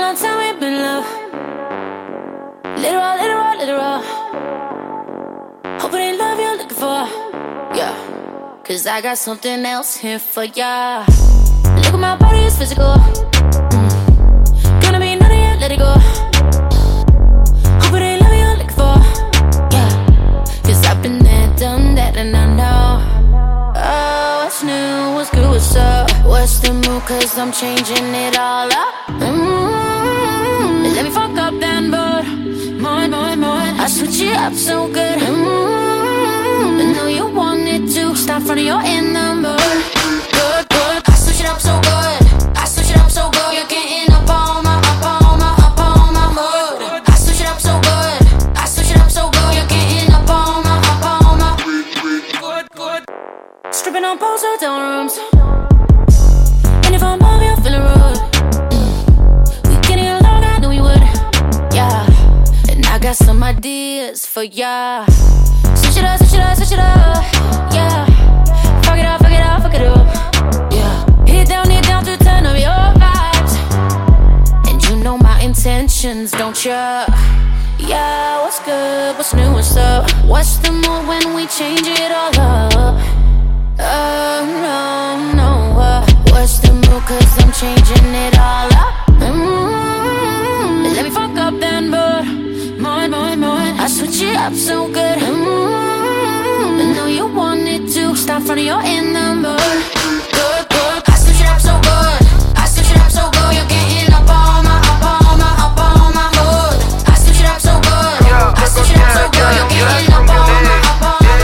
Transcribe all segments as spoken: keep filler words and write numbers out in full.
long time we've been love. Literal, literal, literal. Hope it ain't love you're looking for. Yeah. Cause I got something else here for ya. Look at my body, it's physical. Mm. Gonna be none of you, let it go. Hope it ain't love you're looking for. Yeah. Cause I've been there, done that, and I know. Oh, what's new, what's good, what's up? What's the move, cause I'm changing it all up. Mm-hmm. Let me fuck up then, but more, more, more. I switch it up so good. Mm-hmm. I know you wanted to. Stop front of your in the mood. Good, good. I switch it up so good. I switch it up so good. You're getting up on my, up on my, up on my mood. I switch it up so good. I switch it up so good. You're getting up on my, up on my. Good, good. Stripping on poles, hotel rooms. And if I'm over, you're feeling rude. Mm. We getting along, I knew we would. Yeah. And I got some ideas for ya. Switch it up, switch it up, switch it up. Yeah. Fuck it up, fuck it up, fuck it up. Yeah. Hit down, hit down to turn up your vibes. And you know my intentions, don't ya? Yeah, what's good, what's new, what's up? What's the move when we change it all up? Oh, no, no, uh, what's the move, cause I'm changing it all up. Mm-hmm. Let me fuck up then, but more, more, more. I switch it up so good. Mm-hmm. I know you wanted to. Stop front of your in the mood. Good, good. I switch it up so good. I switch it up so good. You're getting up on my, up on my, up on my mood. I switch it up so good. I switch it up so good. You're getting up on my, up on my.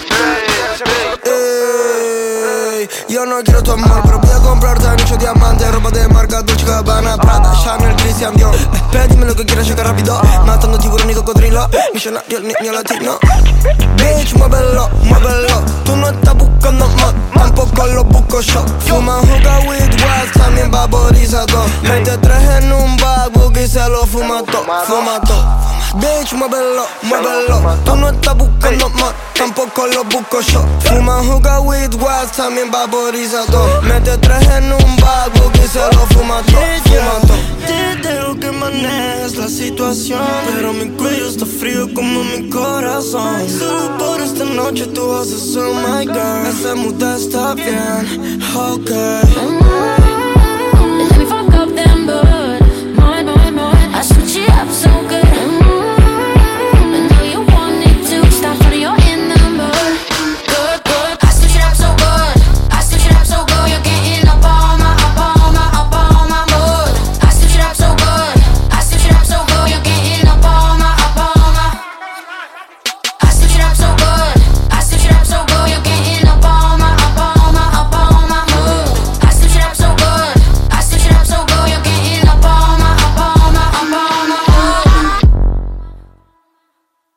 Yo no quiero tu amor, pero voy a comprarte anillo, diamante, ropa de marca Dolce Gabbana, Prada, Chanel, Christian Dior. Pedime lo que quieras, llega rápido. Matando tiburón y cocodrilo. Millonario, el niño latino. Bitch, muévelo, muévelo. Tú no estás buscando más, tampoco lo busco yo. Fuma hookah with wax, también vaporizador. Mete tres en un bag, y se lo fuma todo, fuma todo. Bitch, muévelo, muévelo. Tú no estás buscando más, tampoco lo busco yo. Fuma hookah with wax, también vaporizador. Mete tres en un bag, y se lo fuma todo, fuma todo. Desde lo que manejas la situación, pero mi cuello está frío como mi corazón. Solo por esta noche tú vas a ser my girl. Esa muda está bien, ok.